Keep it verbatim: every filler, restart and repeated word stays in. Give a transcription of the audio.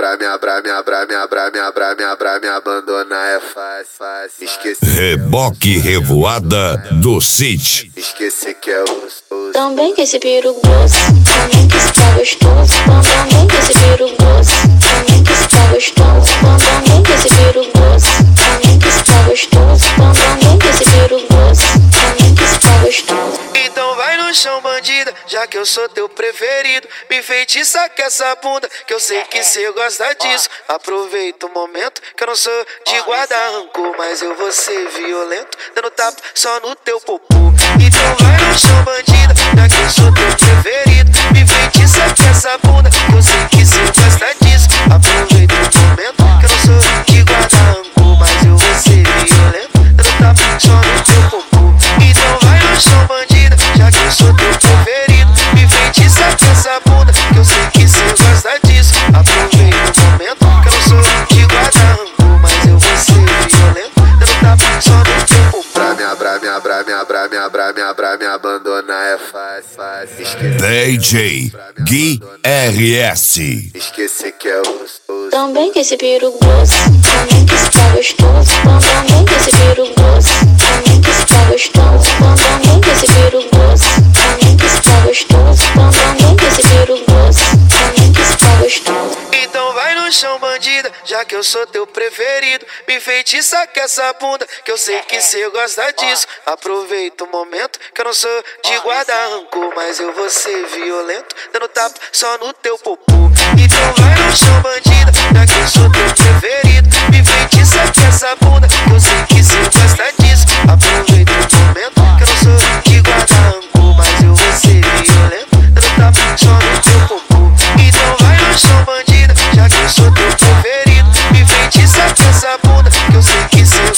abra, me abra, me abra, me abra, me abra, me abra, me abandonar é fácil, fácil. Esqueci. Reboque Revoada do City. Esqueci que é gostoso. Também que esse peru grosso, também que esse tá gostoso. Também que esse peru grosso, também que esse tá gostoso. Também que esse peru grosso, também que esse tá gostoso. Também que esse peru grosso, também que esse tá gostoso. Então vai no chão, bandida, já que eu sou teu preferido. Me enfeitiça com essa bunda, que eu sei que cê gosta disso. Aproveita o momento, que eu não sou de guardar rancor, mas eu vou ser violento, dando tapa só no teu popô. Então vai no chão, bandida, já que eu sou teu preferido. Me enfeitiça com essa bunda, que eu sei que cê gosta disso. Aproveita o momento, que eu não sou de guardar rancor, mas eu vou ser violento, dando tapa só no teu popô. Então vai no chão, bandida, já que eu sou teu preferido. Me enfeitiça com essa bunda, que eu sei que cê gosta disso. Aproveita o momento, que eu não sou de guardar rancor, mas eu vou ser violento, dando tapa só no teu popô. Pra me abra, me abra, me abra, me abra, me abra, me abandonar é fácil, fácil. Esqueci. D J Gui R S. Esqueci que é gostoso. Também que esse peru grosso, também que esse tá gostoso. Também que esse peru grosso, também que esse tá gostoso. Também que esse peru grosso, também que esse tá gostoso. Também que esse peru grosso, também que esse tá gostoso. Então vai no chão, bandida, já que eu sou teu preferido. Me enfeitiça com essa bunda, que eu sei que cê gosta disso. Aproveita o momento, que eu não sou de guardar rancor, mas eu vou ser violento, dando tapa só no teu popô. Então vai no chão, bandida, já que eu sou teu preferido. Me enfeitiça com essa bunda, que eu sei que cê gosta disso. Aproveita o momento, que eu não sou de guardar rancor, mas eu vou ser violento, dando tapa só no teu popô. Então vai no chão, bandida, já que eu sou teu preferido. Me enfeitiça com essa bunda, que eu sei que cê